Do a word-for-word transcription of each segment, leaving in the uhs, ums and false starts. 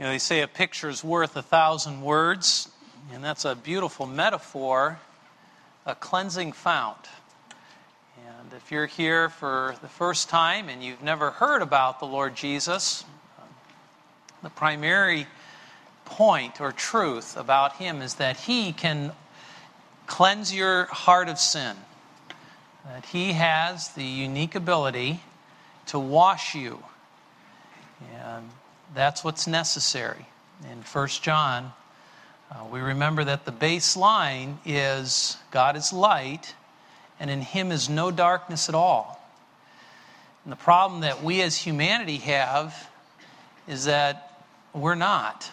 You know, they say a picture's worth a thousand words, and that's a beautiful metaphor, a cleansing fount. And if you're here for the first time and you've never heard about the Lord Jesus, the primary point or truth about Him is that He can cleanse your heart of sin. That He has the unique ability to wash you. And that's what's necessary. In First John, uh, we remember that the baseline is God is light, and in Him is no darkness at all. And the problem that we as humanity have is that we're not.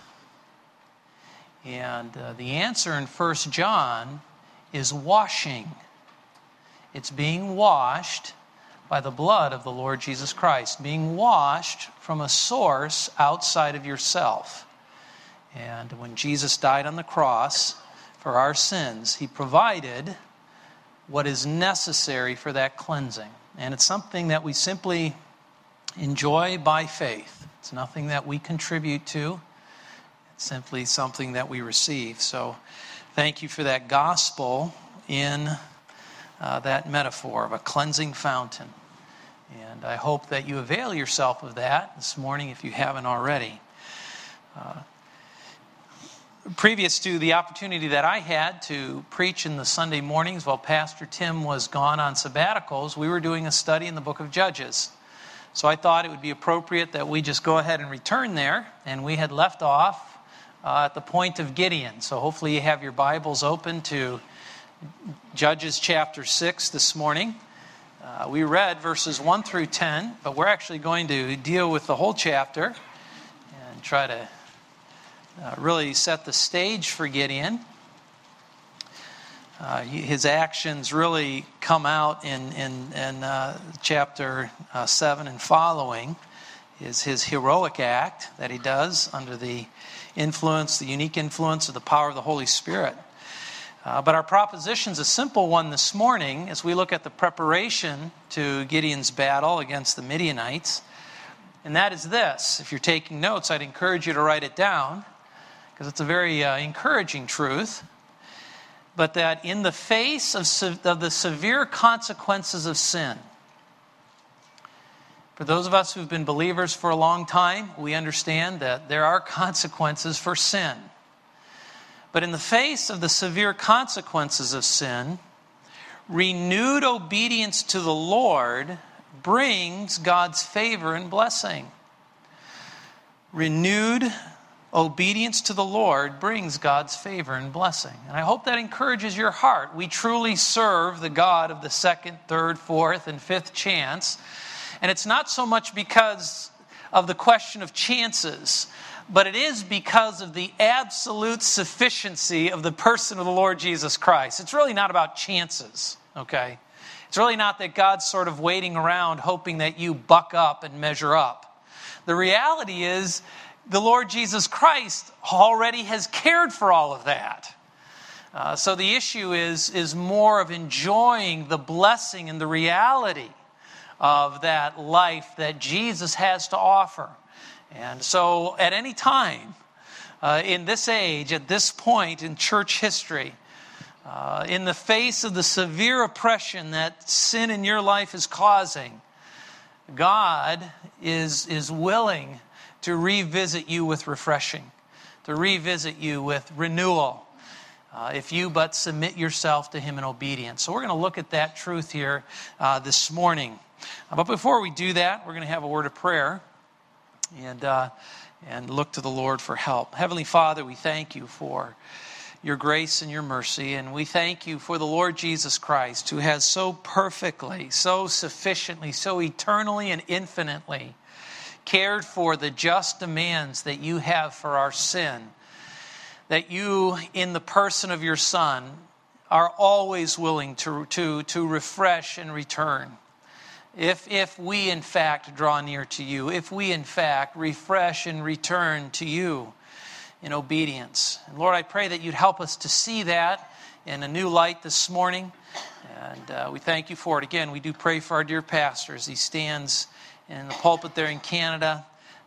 And uh, the answer in First John is washing. It's being washed by the blood of the Lord Jesus Christ, being washed from a source outside of yourself. And when Jesus died on the cross for our sins, He provided what is necessary for that cleansing. And it's something that we simply enjoy by faith. It's nothing that we contribute to. It's simply something that we receive. So thank you for that gospel in uh, that metaphor of a cleansing fountain. And I hope that you avail yourself of that this morning if you haven't already. Uh, previous to the opportunity that I had to preach in the Sunday mornings while Pastor Tim was gone on sabbaticals, we were doing a study in the book of Judges. So I thought it would be appropriate that we just go ahead and return there. And we had left off uh, at the point of Gideon. So hopefully you have your Bibles open to Judges chapter six this morning. Uh, we read verses one through ten, but we're actually going to deal with the whole chapter and try to uh, really set the stage for Gideon. Uh, his actions really come out in, in, in uh, chapter uh, seven and following, is his heroic act that he does under the influence, the unique influence of the power of the Holy Spirit. Uh, but our proposition is a simple one this morning as we look at the preparation to Gideon's battle against the Midianites. And that is this. If you're taking notes, I'd encourage you to write it down because it's a very uh, encouraging truth. But that in the face of, se- of the severe consequences of sin, for those of us who've been believers for a long time, we understand that there are consequences for sin. But in the face of the severe consequences of sin, renewed obedience to the Lord brings God's favor and blessing. Renewed obedience to the Lord brings God's favor and blessing. And I hope that encourages your heart. We truly serve the God of the second, third, fourth, and fifth chance. And it's not so much because of the question of chances, but it is because of the absolute sufficiency of the person of the Lord Jesus Christ. It's really not about chances, okay? It's really not that God's sort of waiting around hoping that you buck up and measure up. The reality is the Lord Jesus Christ already has cared for all of that. Uh, so the issue is, is more of enjoying the blessing and the reality of that life that Jesus has to offer. And so at any time, uh, in this age, at this point in church history, uh, in the face of the severe oppression that sin in your life is causing, God is, is willing to revisit you with refreshing, to revisit you with renewal, uh, if you but submit yourself to Him in obedience. So we're going to look at that truth here uh, this morning. Uh, but before we do that, we're going to have a word of prayer. And uh, and look to the Lord for help. Heavenly Father, we thank you for your grace and your mercy. And we thank you for the Lord Jesus Christ, who has so perfectly, so sufficiently, so eternally and infinitely cared for the just demands that you have for our sin. That you, in the person of your Son, are always willing to, to, to refresh and return. If if we in fact draw near to you, if we in fact refresh and return to you in obedience. And Lord, I pray that you'd help us to see that in a new light this morning. And uh, we thank you for it. Again, we do pray for our dear pastor as he stands in the pulpit there in Canada,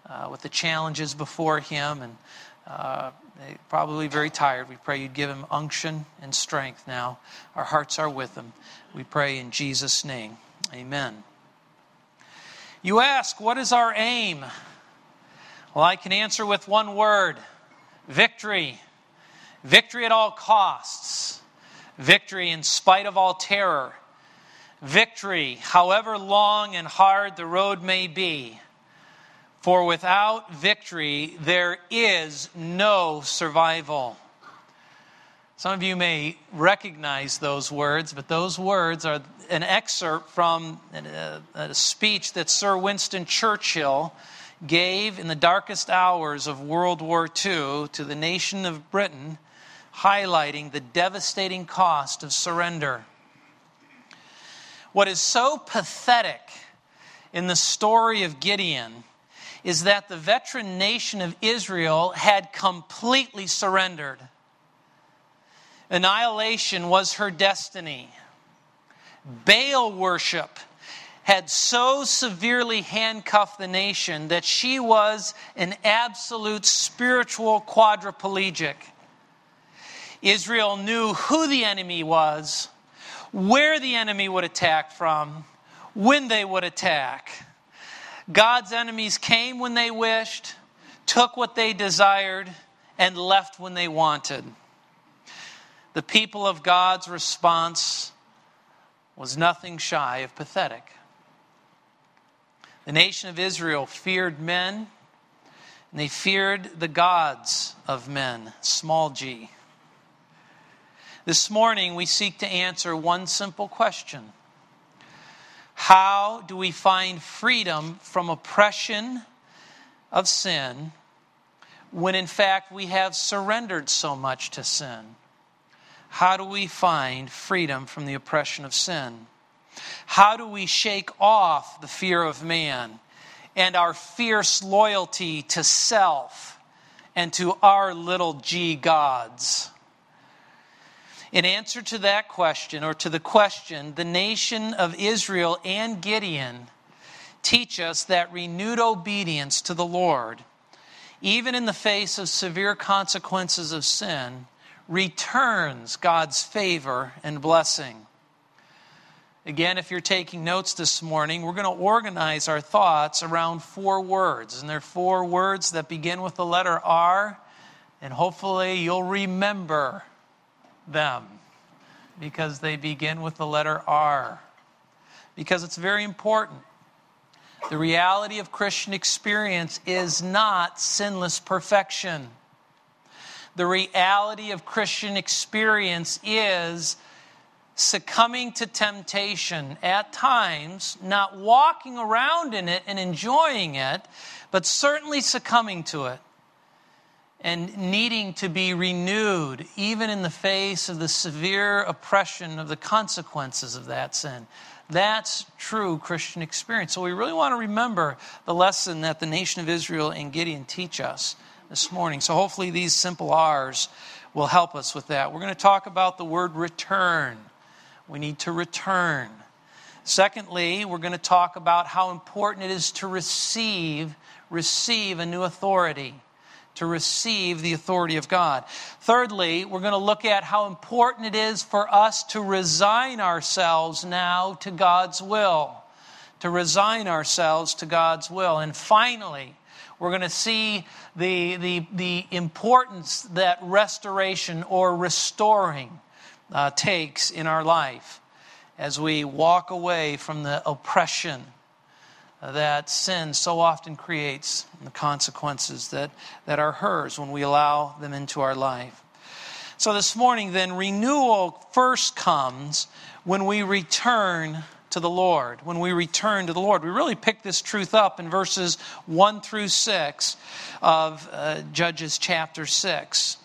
uh, with the challenges before him, and uh, probably very tired. We pray you'd give him unction and strength now. Our hearts are with him. We pray in Jesus' name. Amen. You ask, what is our aim? Well, I can answer with one word: victory. Victory at all costs. Victory in spite of all terror. Victory, however long and hard the road may be. For without victory, there is no survival. Some of you may recognize those words, but those words are an excerpt from a, a speech that Sir Winston Churchill gave in the darkest hours of World War Two to the nation of Britain, highlighting the devastating cost of surrender. What is so pathetic in the story of Gideon is that the veteran nation of Israel had completely surrendered. Annihilation was her destiny. Baal worship had so severely handcuffed the nation that she was an absolute spiritual quadriplegic. Israel knew who the enemy was, where the enemy would attack from, when they would attack. God's enemies came when they wished, took what they desired, and left when they wanted. The people of God's response was nothing shy of pathetic. The nation of Israel feared men, and they feared the gods of men, small g. This morning we seek to answer one simple question: how do we find freedom from oppression of sin when in fact we have surrendered so much to sin? How do we find freedom from the oppression of sin? How do we shake off the fear of man and our fierce loyalty to self and to our little g gods? In answer to that question, or to the question, the nation of Israel and Gideon teach us that renewed obedience to the Lord, even in the face of severe consequences of sin, returns God's favor and blessing. Again, if you're taking notes this morning, we're going to organize our thoughts around four words. And they're four words that begin with the letter R, and hopefully you'll remember them because they begin with the letter R. Because it's very important. The reality of Christian experience is not sinless perfection. The reality of Christian experience is succumbing to temptation at times, not walking around in it and enjoying it, but certainly succumbing to it and needing to be renewed, even in the face of the severe oppression of the consequences of that sin. That's true Christian experience. So we really want to remember the lesson that the nation of Israel and Gideon teach us this morning. So hopefully these simple R's will help us with that. We're going to talk about the word return. We need to return. Secondly, we're going to talk about how important it is to receive, receive a new authority, to receive the authority of God. Thirdly, we're going to look at how important it is for us to resign ourselves now to God's will, to resign ourselves to God's will. And finally, we're going to see the, the, the importance that restoration or restoring uh, takes in our life as we walk away from the oppression that sin so often creates, and the consequences that, that are hers when we allow them into our life. So this morning then, renewal first comes when we return to the Lord. When we return to the Lord. We really pick this truth up in verses one through six of uh, Judges chapter six.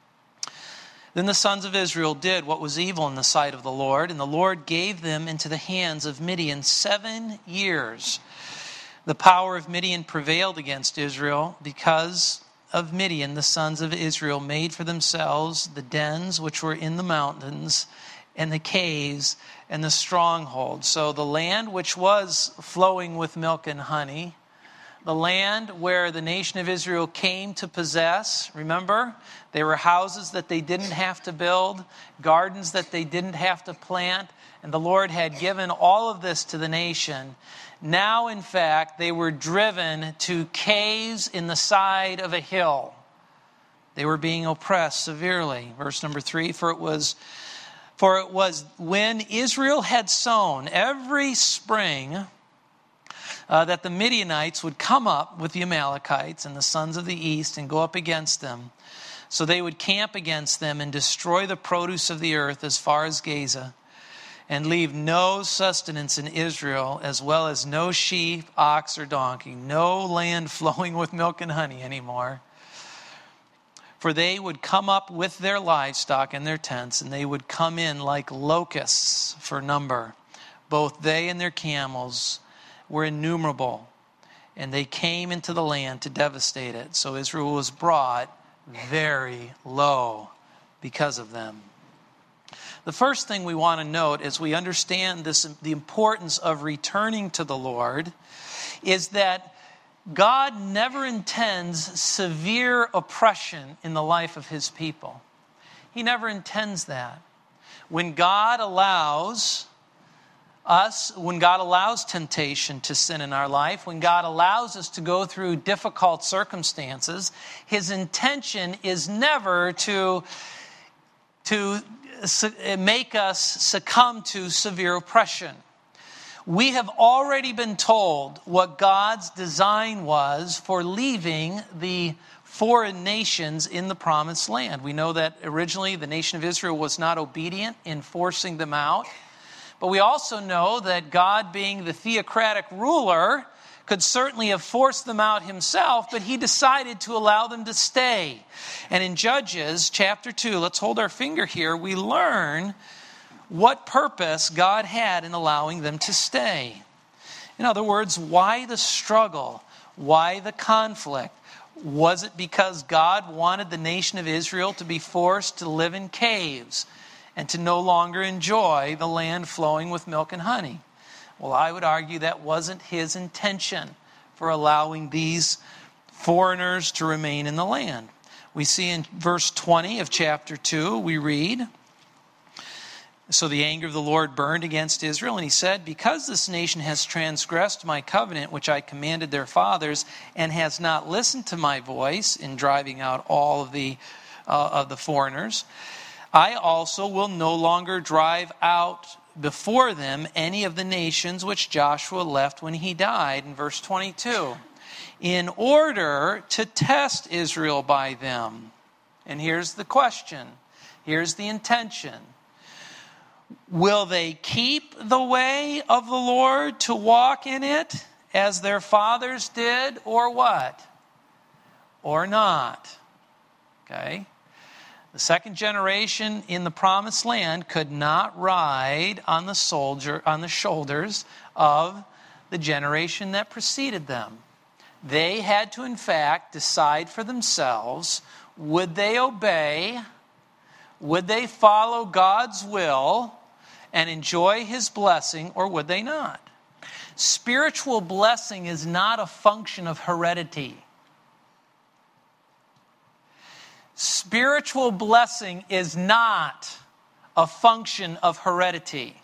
Then the sons of Israel did what was evil in the sight of the Lord, and the Lord gave them into the hands of Midian seven years. The power of Midian prevailed against Israel. Because of Midian, the sons of Israel made for themselves the dens which were in the mountains, and the caves, and the strongholds. So the land which was flowing with milk and honey the land where the nation of Israel came to possess. Remember, they were houses that they didn't have to build, gardens that they didn't have to plant, and the Lord had given all of this to the nation. Now, in fact, they were driven to caves in the side of a hill. They were being oppressed severely. Verse number three, for it was for it was when Israel had sown every spring uh, that the Midianites would come up with the Amalekites and the sons of the east and go up against them. So they would camp against them and destroy the produce of the earth as far as Gaza, and leave no sustenance in Israel, as well as no sheep, ox, or donkey, no land flowing with milk and honey anymore. For they would come up with their livestock and their tents, and they would come in like locusts for number. Both they and their camels were innumerable, and they came into the land to devastate it. So Israel was brought very low because of them. The first thing we want to note as we understand this, the importance of returning to the Lord, is that God never intends severe oppression in the life of his people. He never intends that. When God allows us, when God allows temptation to sin in our life, when God allows us to go through difficult circumstances, his intention is never to, to make us succumb to severe oppression. We have already been told what God's design was for leaving the foreign nations in the promised land. We know that originally the nation of Israel was not obedient in forcing them out. But we also know that God, being the theocratic ruler, could certainly have forced them out himself, but he decided to allow them to stay. And in Judges chapter two, let's hold our finger here, we learn what purpose God had in allowing them to stay. In other words, why the struggle? Why the conflict? Was it because God wanted the nation of Israel to be forced to live in caves and to no longer enjoy the land flowing with milk and honey? Well, I would argue that wasn't his intention for allowing these foreigners to remain in the land. We see in verse twenty of chapter two, we read, so the anger of the Lord burned against Israel, and he said, because this nation has transgressed my covenant, which I commanded their fathers, and has not listened to my voice in driving out all of the, uh, of the foreigners, I also will no longer drive out before them any of the nations which Joshua left when he died, in verse twenty-two, in order to test Israel by them. And here's the question. Here's the intention. Will they keep the way of the Lord to walk in it as their fathers did, or what? Or not? Okay. The second generation in the promised land could not ride on the soldier on the shoulders of the generation that preceded them. They had to, in fact, decide for themselves, would they obey, would they follow God's will and enjoy his blessing, or would they not? Spiritual blessing is not a function of heredity. Spiritual blessing is not a function of heredity.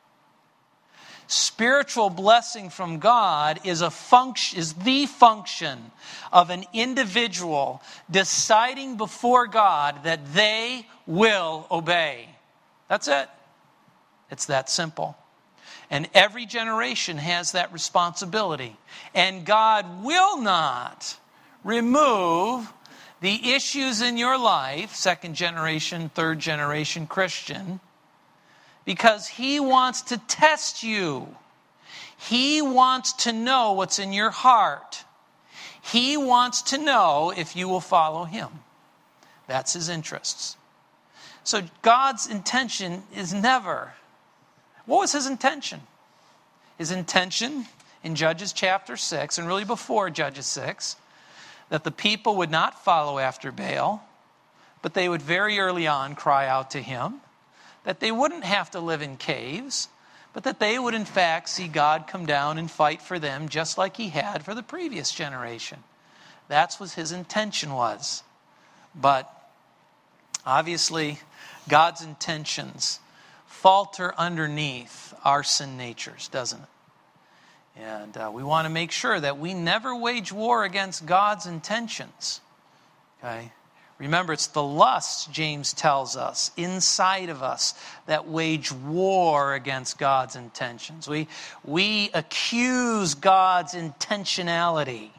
Spiritual blessing from God is a function, is the function of an individual deciding before God that they will obey. That's it. It's that simple. And every generation has that responsibility. And God will not remove the issues in your life, second generation, third generation Christian, because he wants to test you. He wants to know what's in your heart. He wants to know if you will follow him. That's his interests. So God's intention is never. What was his intention? His intention in Judges chapter six, and really before Judges six, that the people would not follow after Baal, but they would very early on cry out to him, that they wouldn't have to live in caves, but that they would in fact see God come down and fight for them just like he had for the previous generation. That's what his intention was. But obviously, God's intentions falter underneath our sin natures, doesn't it? And uh, we want to make sure that we never wage war against God's intentions. Okay? Remember, it's the lusts, James tells us, inside of us that wage war against God's intentions. We, we accuse God's intentionality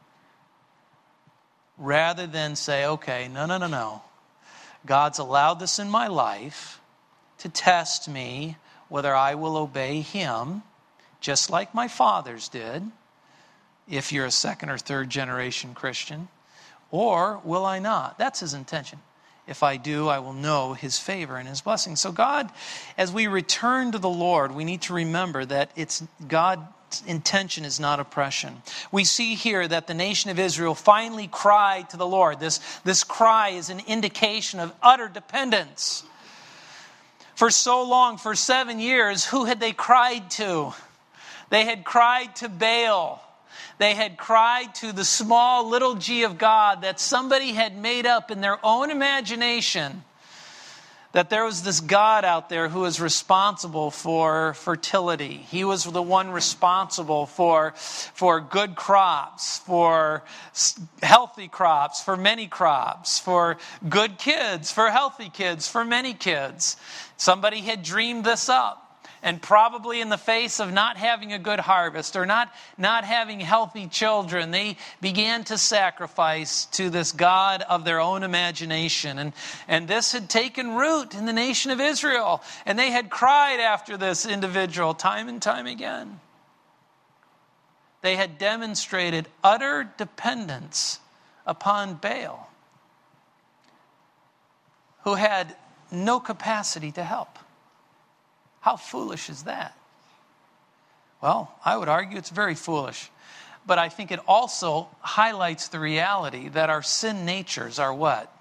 rather than say, okay, no, no, no, no. God's allowed this in my life to test me whether I will obey him, just like my fathers did, if you're a second or third generation Christian, or will I not? That's his intention. If I do, I will know his favor and his blessing. So God, as we return to the Lord, we need to remember that it's God's intention is not oppression. We see here that the nation of Israel finally cried to the Lord. This, this cry is an indication of utter dependence. For so long, for seven years, who had they cried to? They had cried to Baal. They had cried to the small little g of God that somebody had made up in their own imagination, that there was this God out there who was responsible for fertility. He was the one responsible for, for good crops, for healthy crops, for many crops, for good kids, for healthy kids, for many kids. Somebody had dreamed this up. And probably in the face of not having a good harvest or not, not having healthy children, they began to sacrifice to this God of their own imagination. And, and this had taken root in the nation of Israel. And they had cried after this individual time and time again. They had demonstrated utter dependence upon Baal, who had no capacity to help. How foolish is that? Well, I would argue it's very foolish. But I think it also highlights the reality that our sin natures are what?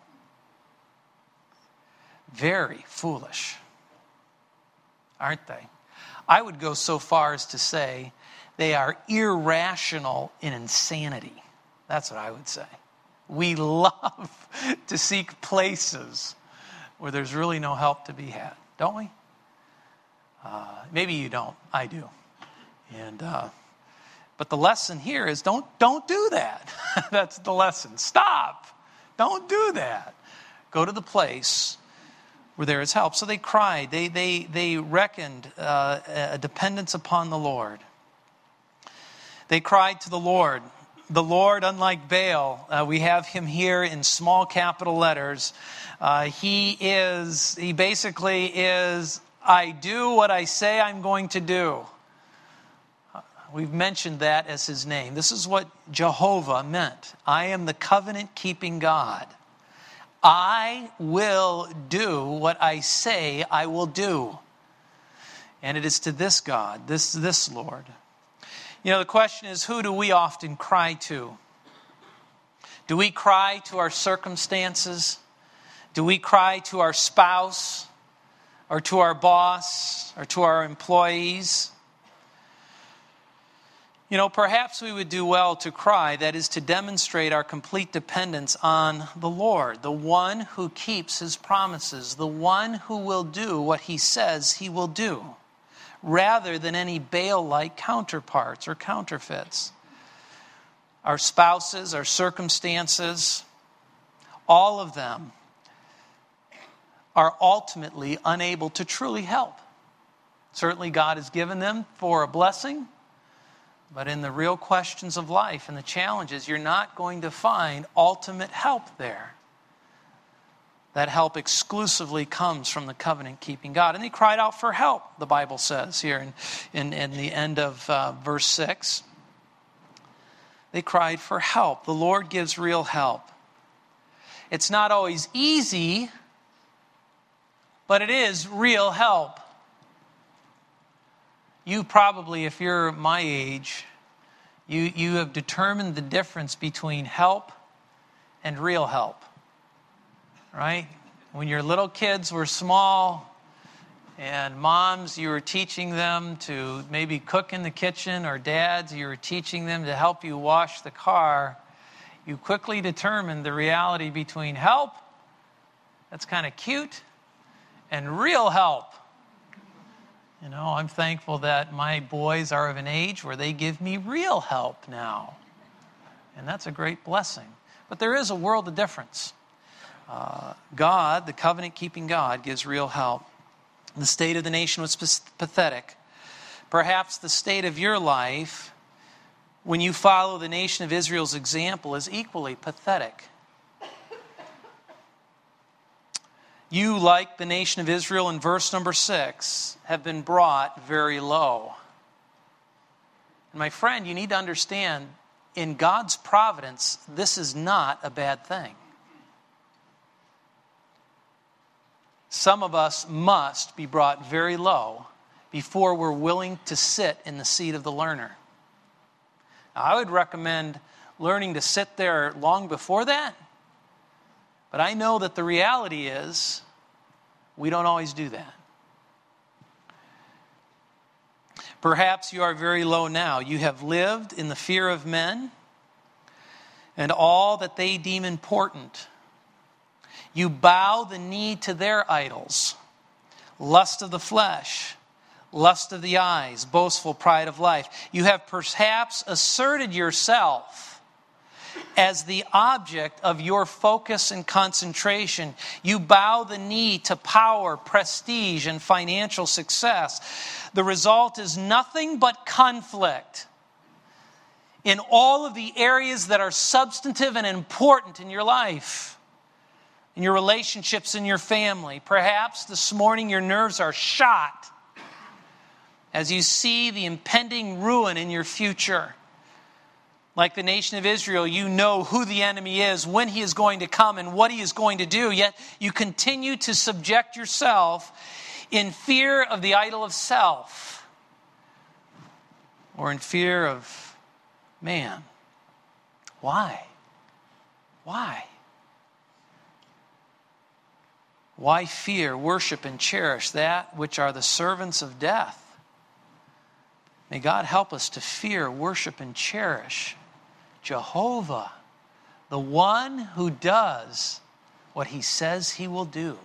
Very foolish. Aren't they? I would go so far as to say they are irrational in insanity. That's what I would say. We love to seek places where there's really no help to be had, don't we? Uh, maybe you don't. I do. And uh, but the lesson here is don't don't do that. That's the lesson. Stop. Don't do that. Go to the place where there is help. So they cried. They they they reckoned uh, a dependence upon the Lord. They cried to the Lord. The Lord, unlike Baal, uh, we have him here in small capital letters. Uh, he is. He basically is. I do what I say I'm going to do. We've mentioned that as his name. This is what Jehovah meant. I am the covenant-keeping God. I will do what I say I will do. And it is to this God, this, this Lord. You know, the question is, who do we often cry to? Do we cry to our circumstances? Do we cry to our spouse? Or to our boss, or to our employees? You know, perhaps we would do well to cry, that is to demonstrate our complete dependence on the Lord, the one who keeps his promises, the one who will do what he says he will do, rather than any Baal-like counterparts or counterfeits. Our spouses, our circumstances, all of them are ultimately unable to truly help. Certainly God has given them for a blessing, but in the real questions of life and the challenges, you're not going to find ultimate help there. That help exclusively comes from the covenant-keeping God. And they cried out for help, the Bible says here in, in, in the end of uh, verse six. They cried for help. The Lord gives real help. It's not always easy, but it is real help. You probably, if you're my age, you, you have determined the difference between help and real help. Right? When your little kids were small, And moms, you were teaching them to maybe cook in the kitchen, or dads, you were teaching them to help you wash the car. You quickly determined the reality between help, that's kind of cute, and real help. You know, I'm thankful that my boys are of an age where they give me real help now. And that's a great blessing. But there is a world of difference. Uh, God, the covenant-keeping God, gives real help. The state of the nation was pathetic. Perhaps the state of your life, when you follow the nation of Israel's example, is equally pathetic. You, like the nation of Israel in verse number six, have been brought very low. And my friend, you need to understand, in God's providence, this is not a bad thing. Some of us must be brought very low before we're willing to sit in the seat of the learner. Now, I would recommend learning to sit there long before that, but I know that the reality is we don't always do that. Perhaps you are very low now. You have lived in the fear of men and all that they deem important. You bow the knee to their idols, lust of the flesh, lust of the eyes, boastful pride of life. You have perhaps asserted yourself as the object of your focus and concentration. You bow the knee to power, prestige, and financial success. The result is nothing but conflict in all of the areas that are substantive and important in your life. In your relationships, in your family. Perhaps this morning your nerves are shot as you see the impending ruin in your future. Like the nation of Israel, you know who the enemy is, when he is going to come, and what he is going to do, yet you continue to subject yourself in fear of the idol of self, or in fear of man. Why? Why? Why fear, worship, and cherish that which are the servants of death? May God help us to fear, worship, and cherish Jehovah, the one who does what he says he will do.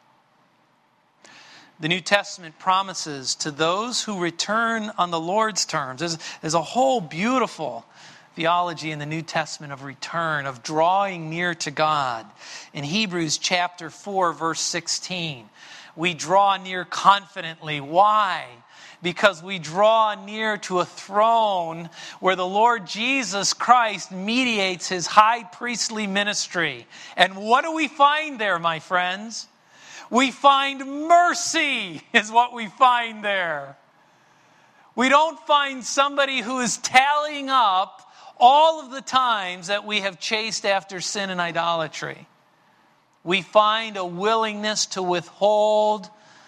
The New Testament promises to those who return on the Lord's terms. There's, there's a whole beautiful theology in the New Testament of return, of drawing near to God. In Hebrews chapter four, verse sixteen, we draw near confidently. Why? Because we draw near to a throne where the Lord Jesus Christ mediates his high priestly ministry. And what do we find there, my friends? We find mercy is what we find there. We don't find somebody who is tallying up all of the times that we have chased after sin and idolatry. We find a willingness to withhold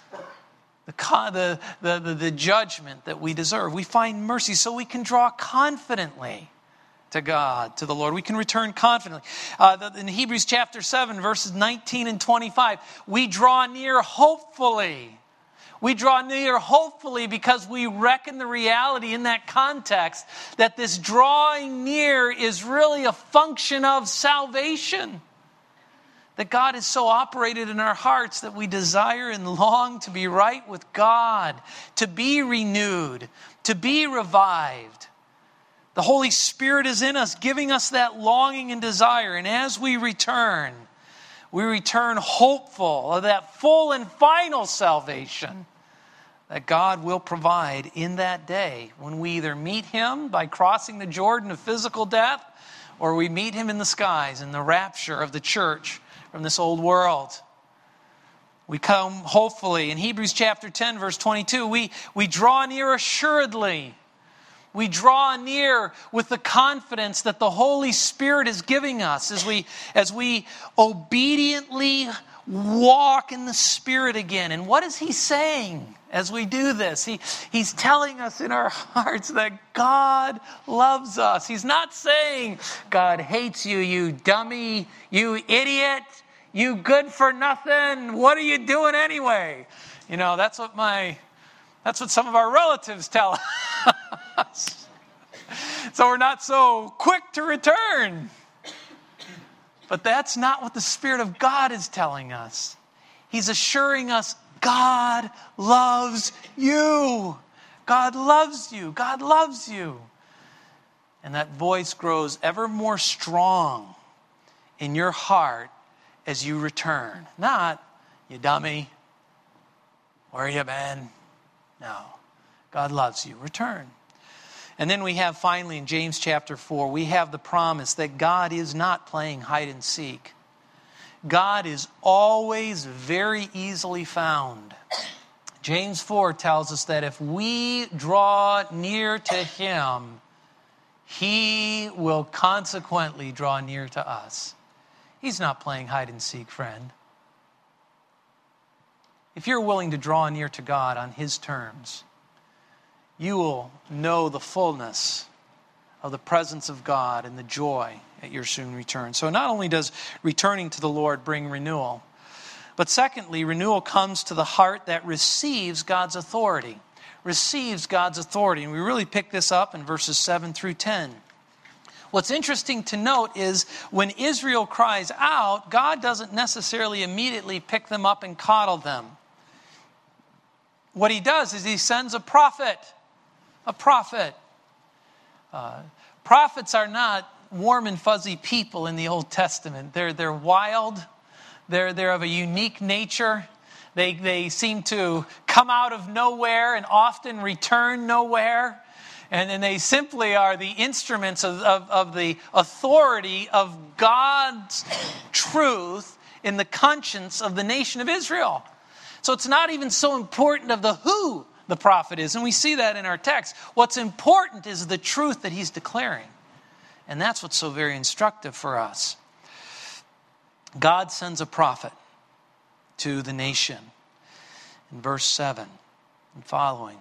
the, the, the, the judgment that we deserve. We find mercy so we can draw confidently to God, to the Lord. We can return confidently. Uh, in Hebrews chapter seven, verses nineteen and twenty-five, we draw near hopefully. We draw near hopefully because we reckon the reality in that context that this drawing near is really a function of salvation. That God is so operated in our hearts that we desire and long to be right with God, to be renewed, to be revived. The Holy Spirit is in us, giving us that longing and desire. And as we return, we return hopeful of that full and final salvation that God will provide in that day when we either meet him by crossing the Jordan of physical death, or we meet him in the skies in the rapture of the church from this old world. We come hopefully. In Hebrews chapter ten, verse twenty-two, we, we draw near assuredly. We draw near with the confidence that the Holy Spirit is giving us as we, as we obediently walk in the Spirit again. And what is he saying as we do this? He, he's telling us in our hearts that God loves us. He's not saying, God hates you, you dummy, you idiot, you good for nothing. What are you doing anyway? You know, that's what my, that's what some of our relatives tell us. So we're not so quick to return. But that's not what the Spirit of God is telling us. He's assuring us God loves you. God loves you. God loves you. And that voice grows ever more strong in your heart as you return. Not, you dummy, where you been? No. God loves you. Return. And then we have finally in James chapter four, we have the promise that God is not playing hide and seek. God is always very easily found. James four tells us that if we draw near to Him, He will consequently draw near to us. He's not playing hide and seek, friend. If you're willing to draw near to God on His terms, you will know the fullness of the presence of God and the joy at your soon return. So not only does returning to the Lord bring renewal, but secondly, renewal comes to the heart that receives God's authority. Receives God's authority. And we really pick this up in verses seven through ten. What's interesting to note is when Israel cries out, God doesn't necessarily immediately pick them up and coddle them. What He does is He sends a prophet. A prophet. Uh, prophets are not warm and fuzzy people in the Old Testament. They're, they're wild. They're, they're of a unique nature. They, they seem to come out of nowhere and often return nowhere. And, and they simply are the instruments of, of, of the authority of God's truth in the conscience of the nation of Israel. So it's not even so important of the who the prophet is. And we see that in our text. What's important is the truth that he's declaring. And that's what's so very instructive for us. God sends a prophet to the nation. In verse seven and following.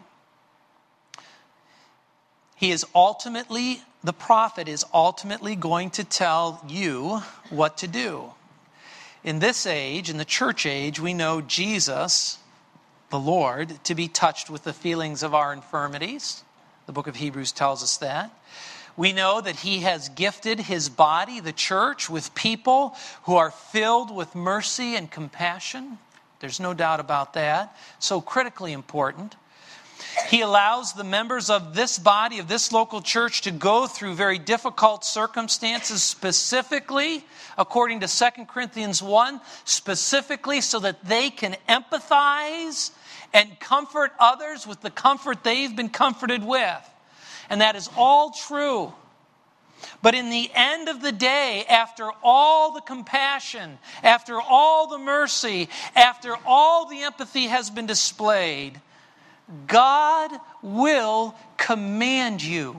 He is ultimately, the prophet is ultimately going to tell you what to do. In this age, in the church age, we know Jesus, the Lord, to be touched with the feelings of our infirmities. The book of Hebrews tells us that. We know that He has gifted His body, the church, with people who are filled with mercy and compassion. There's no doubt about that. So critically important. He allows the members of this body, of this local church, to go through very difficult circumstances, specifically, according to Second Corinthians one, specifically so that they can empathize and comfort others with the comfort they've been comforted with. And that is all true. But in the end of the day, after all the compassion, after all the mercy, after all the empathy has been displayed, God will command you.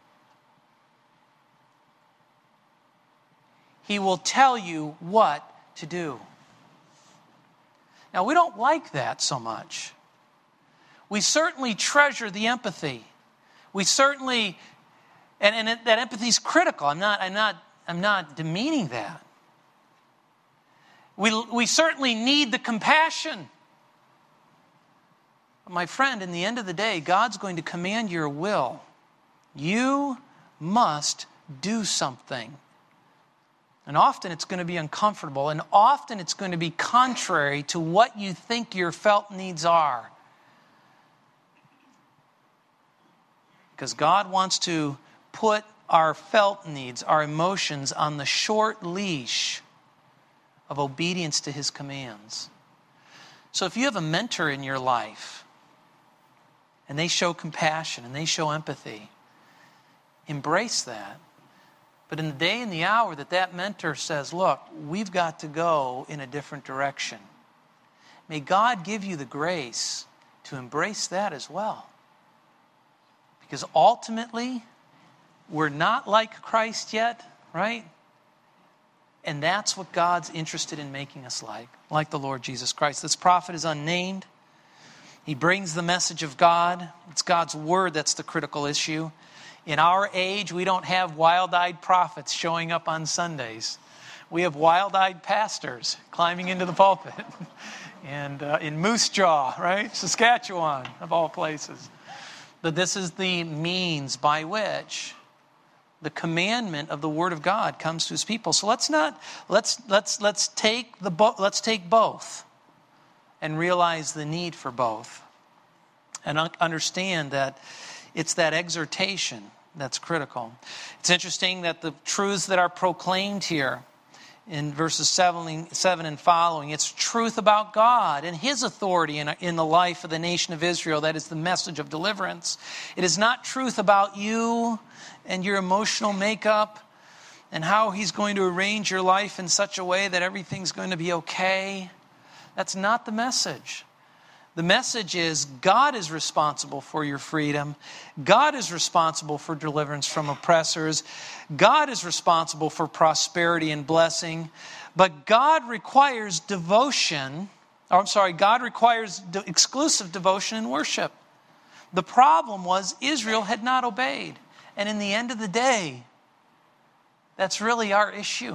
He will tell you what to do. Now, we don't like that so much. We certainly treasure the empathy. We certainly, and, and that empathy is critical. I'm not, I'm not, I'm not demeaning that. We, we certainly need the compassion. But my friend, in the end of the day, God's going to command your will. You must do something. And often it's going to be uncomfortable, and often it's going to be contrary to what you think your felt needs are. Because God wants to put our felt needs, our emotions, on the short leash of obedience to His commands. So if you have a mentor in your life, and they show compassion, and they show empathy, embrace that. But in the day and the hour that that mentor says, look, we've got to go in a different direction, may God give you the grace to embrace that as well. Because ultimately, we're not like Christ yet, right? And that's what God's interested in making us like, like the Lord Jesus Christ. This prophet is unnamed. He brings the message of God. It's God's word that's the critical issue. In our age, we don't have wild-eyed prophets showing up on Sundays. We have wild-eyed pastors climbing into the pulpit. and uh, in Moose Jaw, right? Saskatchewan, of all places. But this is the means by which the commandment of the Word of God comes to His people. So let's not let's let's let's take the bo- let's take both, and realize the need for both, and un- understand that it's that exhortation that's critical. It's interesting that the truths that are proclaimed here in verses seven, seven and following, it's truth about God and His authority in, in the life of the nation of Israel. That is the message of deliverance. It is not truth about you and your emotional makeup and how He's going to arrange your life in such a way that everything's going to be okay. That's not the message. The message is God is responsible for your freedom. God is responsible for deliverance from oppressors. God is responsible for prosperity and blessing. But God requires devotion. Or I'm sorry, God requires de- exclusive devotion and worship. The problem was Israel had not obeyed. And in the end of the day, that's really our issue.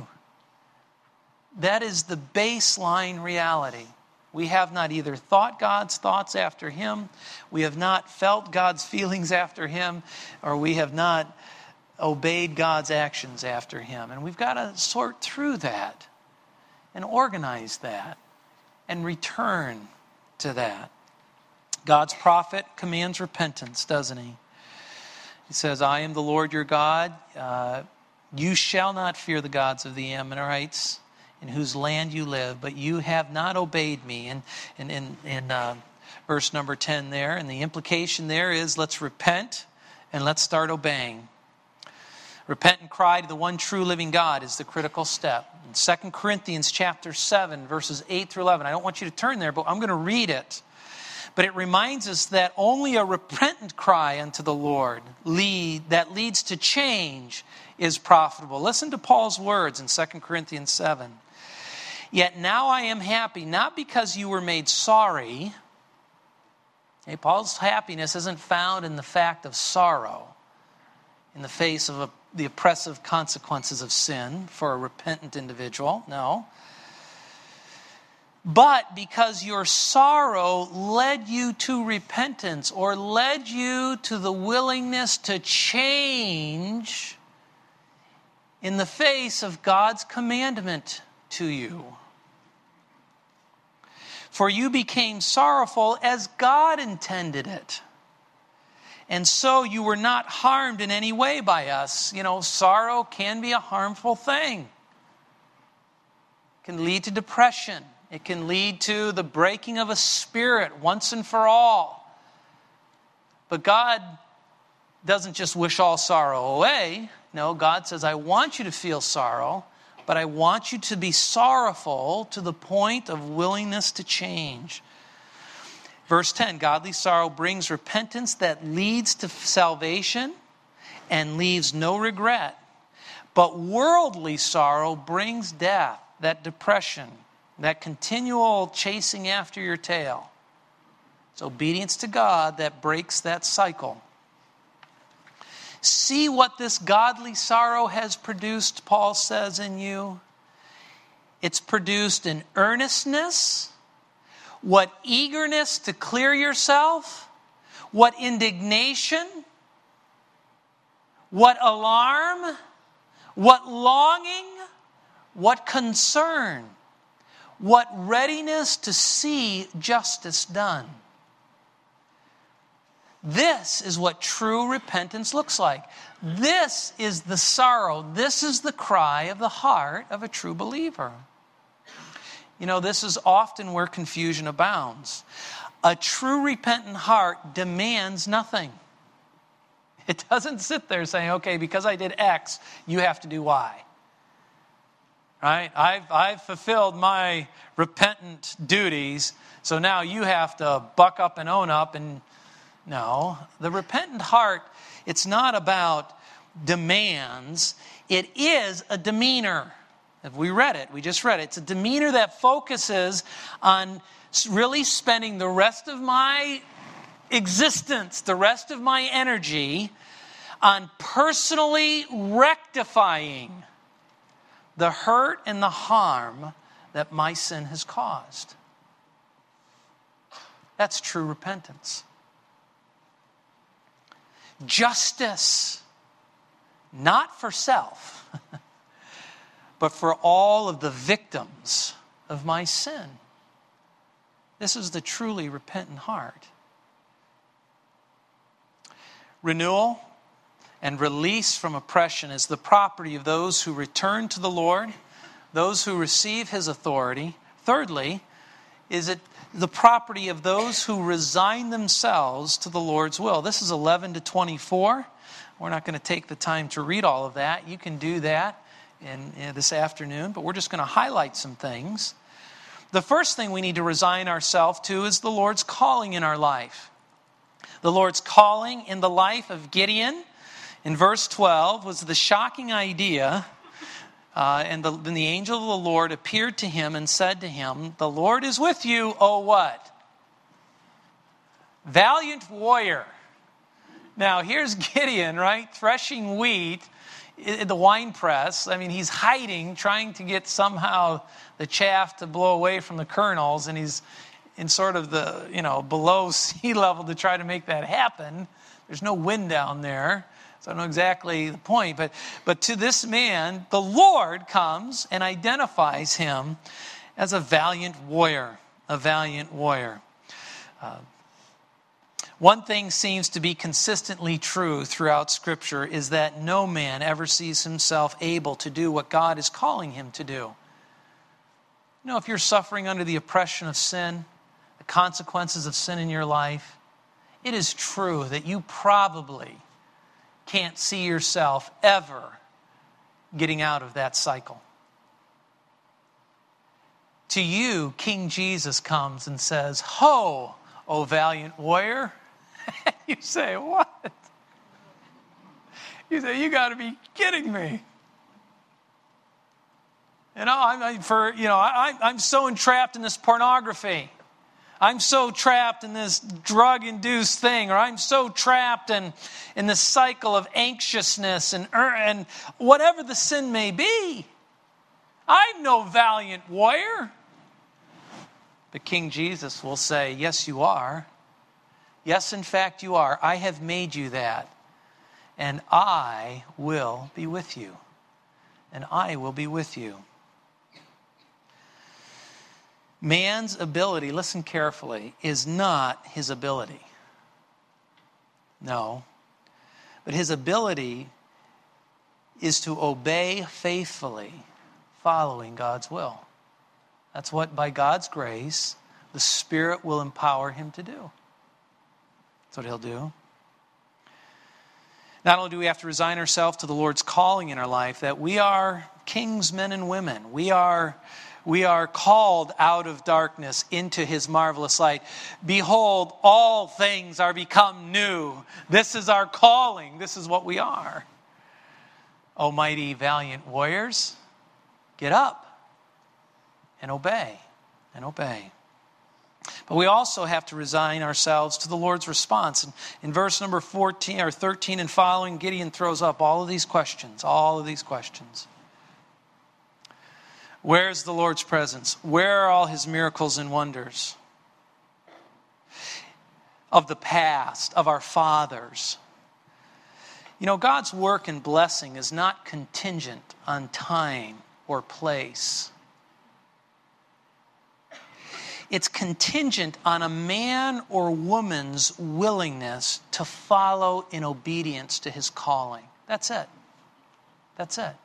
That is the baseline reality. We have not either thought God's thoughts after Him, we have not felt God's feelings after Him, or we have not obeyed God's actions after Him. And we've got to sort through that and organize that and return to that. God's prophet commands repentance, doesn't he? He says, I am the Lord your God. Uh, you shall not fear the gods of the Amorites, in whose land you live, but you have not obeyed me. And in, in, in uh, verse number ten there, and the implication there is let's repent and let's start obeying. Repent and cry to the one true living God is the critical step. In Second Corinthians chapter seven, verses eight through eleven, I don't want you to turn there, but I'm going to read it. But it reminds us that only a repentant cry unto the Lord lead, that leads to change is profitable. Listen to Paul's words in Second Corinthians seven. Yet now I am happy, not because you were made sorry. Okay, Paul's happiness isn't found in the fact of sorrow in the face of a, the oppressive consequences of sin for a repentant individual. No. But because your sorrow led you to repentance, or led you to the willingness to change in the face of God's commandment to you. For you became sorrowful as God intended it. And so you were not harmed in any way by us. You know, sorrow can be a harmful thing. It can lead to depression. It can lead to the breaking of a spirit once and for all. But God doesn't just wish all sorrow away. No, God says, I want you to feel sorrow, but I want you to be sorrowful to the point of willingness to change. Verse ten, godly sorrow brings repentance that leads to salvation and leaves no regret. But worldly sorrow brings death, that depression, that continual chasing after your tail. It's obedience to God that breaks that cycle. See what this godly sorrow has produced, Paul says, in you. It's produced an earnestness, what eagerness to clear yourself, what indignation, what alarm, what longing, what concern, what readiness to see justice done. This is what true repentance looks like. This is the sorrow. This is the cry of the heart of a true believer. You know, this is often where confusion abounds. A true repentant heart demands nothing. It doesn't sit there saying, okay, because I did X, you have to do Y. Right? I've, I've fulfilled my repentant duties, so now you have to buck up and own up. And no, the repentant heart, it's not about demands. It is a demeanor. If we read it, we just read it. It's a demeanor that focuses on really spending the rest of my existence, the rest of my energy, on personally rectifying the hurt and the harm that my sin has caused. That's true repentance. Justice, not for self, but for all of the victims of my sin. This is the truly repentant heart. Renewal and release from oppression is the property of those who return to the Lord, those who receive His authority. Thirdly, is it the property of those who resign themselves to the Lord's will. This is eleven to twenty-four. We're not going to take the time to read all of that. You can do that in, in this afternoon, but we're just going to highlight some things. The first thing we need to resign ourselves to is the Lord's calling in our life. The Lord's calling in the life of Gideon in verse twelve was the shocking idea. Uh, and the, then the angel of the Lord appeared to him and said to him, "The Lord is with you, O what? Valiant warrior." Now here's Gideon, right? Threshing wheat in the wine press. I mean, he's hiding, trying to get somehow the chaff to blow away from the kernels. And he's in sort of the, you know, below sea level to try to make that happen. There's no wind down there. So I don't know exactly the point, but, but to this man, the Lord comes and identifies him as a valiant warrior, a valiant warrior. Uh, one thing seems to be consistently true throughout Scripture is that no man ever sees himself able to do what God is calling him to do. You know, if you're suffering under the oppression of sin, the consequences of sin in your life, it is true that you probably can't see yourself ever getting out of that cycle. To you, King Jesus comes and says, "Ho, O valiant warrior." You say, "What?" You say, "You got to be kidding me." You know, I'm for you know, I, I'm so entrapped in this pornography. I'm so trapped in this drug-induced thing, or I'm so trapped in, in this cycle of anxiousness and, and whatever the sin may be. I'm no valiant warrior. But King Jesus will say, "Yes, you are. Yes, in fact, you are. I have made you that. And I will be with you. And I will be with you." Man's ability, listen carefully, is not his ability. No. But his ability is to obey faithfully, following God's will. That's what, by God's grace, the Spirit will empower him to do. That's what he'll do. Not only do we have to resign ourselves to the Lord's calling in our life, that we are kings, men, and women. We are... We are called out of darkness into His marvelous light. Behold, all things are become new. This is our calling. This is what we are. O mighty, valiant warriors, get up and obey and obey. But we also have to resign ourselves to the Lord's response. And in verse number fourteen or thirteen and following, Gideon throws up all of these questions, all of these questions. Where's the Lord's presence? Where are all His miracles and wonders? Of the past, of our fathers. You know, God's work and blessing is not contingent on time or place. It's contingent on a man or woman's willingness to follow in obedience to His calling. That's it. That's it.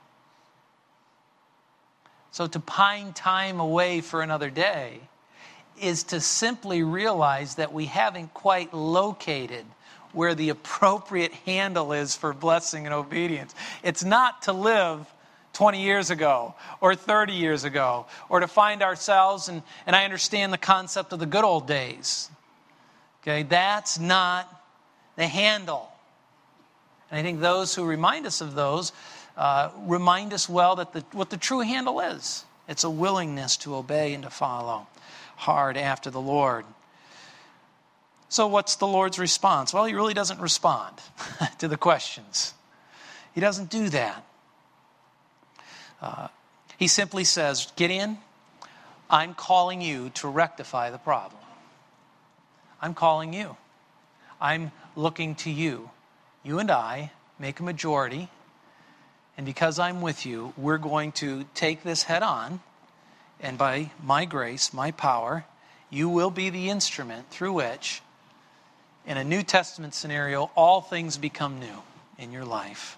So to pine time away for another day is to simply realize that we haven't quite located where the appropriate handle is for blessing and obedience. It's not to live twenty years ago or thirty years ago or to find ourselves, and, and I understand the concept of the good old days. Okay, that's not the handle. And I think those who remind us of those Uh, remind us well that the, what the true handle is. It's a willingness to obey and to follow hard after the Lord. So what's the Lord's response? Well, He really doesn't respond to the questions. He doesn't do that. Uh, he simply says, "Gideon, I'm calling you to rectify the problem. I'm calling you. I'm looking to you. You and I make a majority, and because I'm with you, we're going to take this head on, and by my grace, my power, you will be the instrument through which, in a New Testament scenario, all things become new in your life.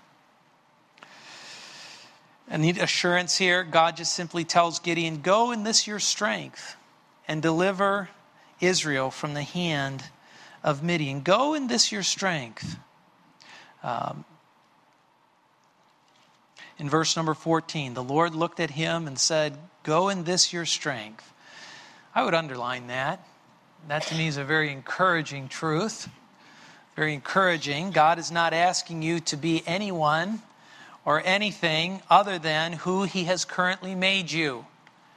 I need assurance here. God just simply tells Gideon, go in this your strength and deliver Israel from the hand of Midian. Go in this your strength. Um, in verse number fourteen, the Lord looked at him and said, go in this your strength. I would underline that. That to me is a very encouraging truth. Very encouraging. God is not asking you to be anyone or anything other than who He has currently made you.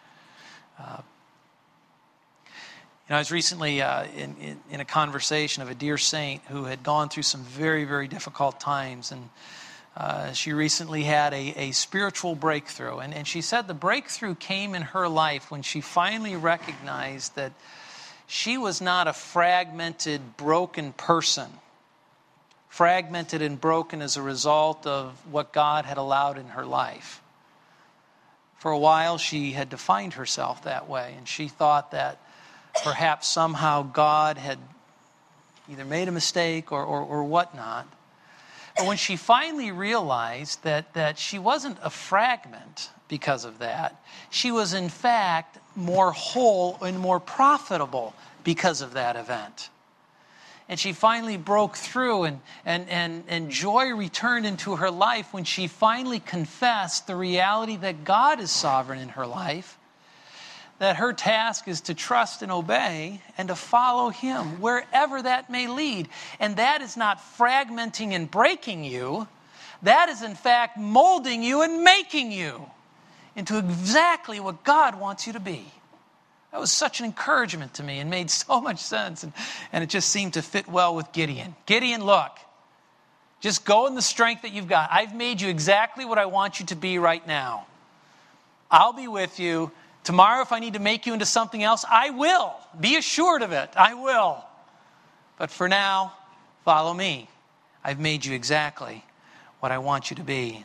Uh, you know, I was recently uh, in, in, in a conversation of a dear saint who had gone through some very, very difficult times, and uh, she recently had a, a spiritual breakthrough. And, and she said the breakthrough came in her life when she finally recognized that she was not a fragmented, broken person. Fragmented and broken as a result of what God had allowed in her life. For a while, she had defined herself that way, and she thought that perhaps somehow God had either made a mistake or, or, or whatnot. But when she finally realized that, that she wasn't a fragment because of that, she was in fact more whole and more profitable because of that event. And she finally broke through, and, and, and, and joy returned into her life when she finally confessed the reality that God is sovereign in her life, that her task is to trust and obey and to follow Him wherever that may lead. And that is not fragmenting and breaking you. That is in fact molding you and making you into exactly what God wants you to be. That was such an encouragement to me and made so much sense. And, and it just seemed to fit well with Gideon. Gideon, look, just go in the strength that you've got. I've made you exactly what I want you to be right now. I'll be with you. Tomorrow, if I need to make you into something else, I will. Be assured of it. I will. But for now, follow me. I've made you exactly what I want you to be.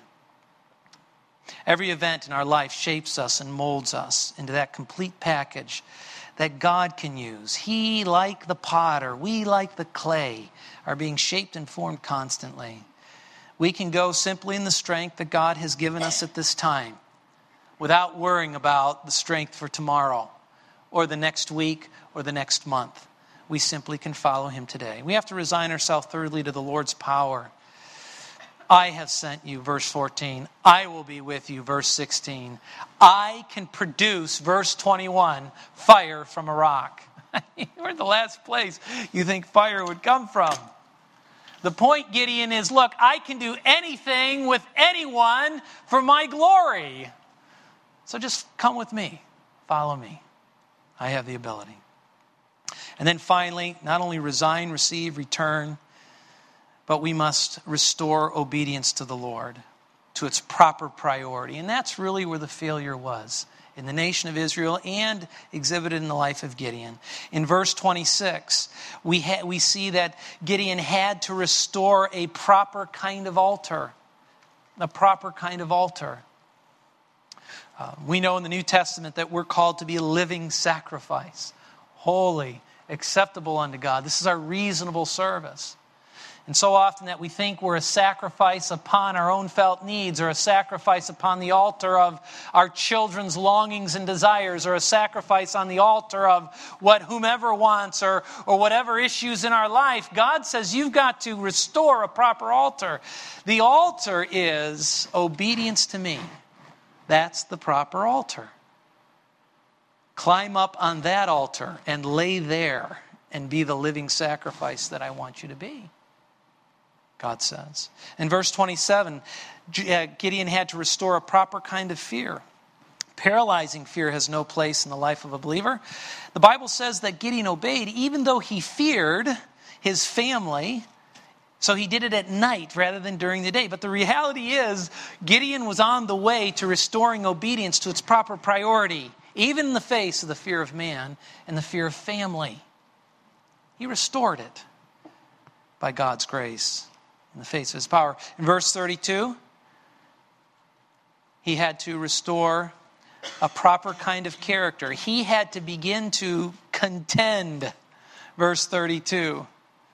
Every event in our life shapes us and molds us into that complete package that God can use. He, like the potter, we, like the clay, are being shaped and formed constantly. We can go simply in the strength that God has given us at this time without worrying about the strength for tomorrow or the next week or the next month. We simply can follow Him today. We have to resign ourselves thoroughly to the Lord's power. I have sent you, verse fourteen. I will be with you, verse sixteen. I can produce, verse twenty-one, fire from a rock. We're the last place you think fire would come from. The point, Gideon, is, look, I can do anything with anyone for my glory. So just come with me. Follow me. I have the ability. And then finally, not only resign, receive, return, but we must restore obedience to the Lord, to its proper priority. And that's really where the failure was in the nation of Israel and exhibited in the life of Gideon. In verse twenty-six, we, ha- we see that Gideon had to restore a proper kind of altar. A proper kind of altar. Uh, we know in the New Testament that we're called to be a living sacrifice, holy, acceptable unto God. This is our reasonable service. And so often that we think we're a sacrifice upon our own felt needs, or a sacrifice upon the altar of our children's longings and desires, or a sacrifice on the altar of what whomever wants, or, or whatever issues in our life. God says you've got to restore a proper altar. The altar is obedience to me. That's the proper altar. Climb up on that altar and lay there and be the living sacrifice that I want you to be. God says. In verse twenty-seven, Gideon had to restore a proper kind of fear. Paralyzing fear has no place in the life of a believer. The Bible says that Gideon obeyed even though he feared his family. So he did it at night rather than during the day. But the reality is, Gideon was on the way to restoring obedience to its proper priority, even in the face of the fear of man and the fear of family. He restored it by God's grace in the face of his power. In verse thirty-two, he had to restore a proper kind of character. He had to begin to contend. Verse thirty-two.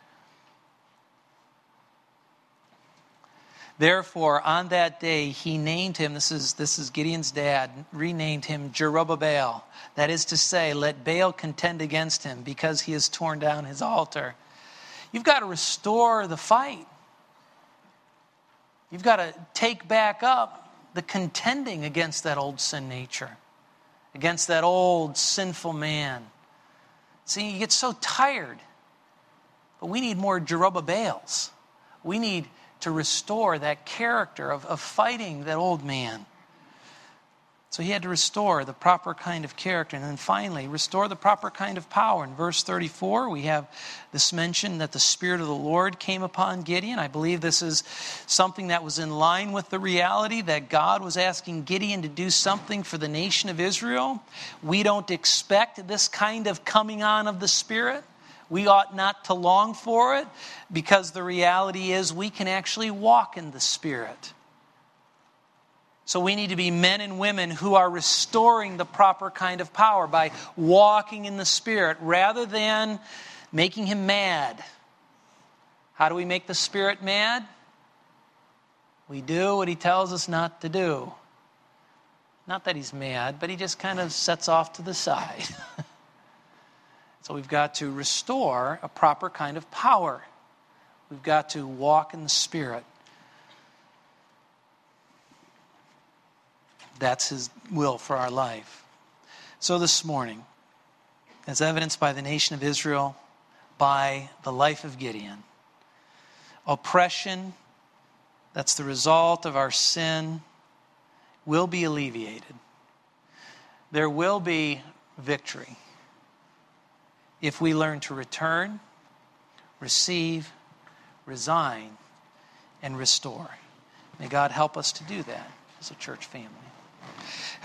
Therefore, on that day, he named him, this is, this is Gideon's dad, renamed him Jerubbaal. That is to say, let Baal contend against him because he has torn down his altar. You've got to restore the fight. You've got to take back up the contending against that old sin nature, against that old sinful man. See, you get so tired, but we need more Jerubbaals. We need to restore that character of, of fighting that old man. So he had to restore the proper kind of character. And then finally, restore the proper kind of power. In verse thirty-four, we have this mention that the Spirit of the Lord came upon Gideon. I believe this is something that was in line with the reality that God was asking Gideon to do something for the nation of Israel. We don't expect this kind of coming on of the Spirit. We ought not to long for it, because the reality is we can actually walk in the Spirit. So we need to be men and women who are restoring the proper kind of power by walking in the Spirit rather than making him mad. How do we make the Spirit mad? We do what he tells us not to do. Not that he's mad, but he just kind of sets off to the side. So we've got to restore a proper kind of power. We've got to walk in the Spirit. That's his will for our life. So this morning, as evidenced by the nation of Israel, by the life of Gideon, oppression that's the result of our sin will be alleviated. There will be victory if we learn to return, receive, resign, and restore. May God help us to do that as a church family.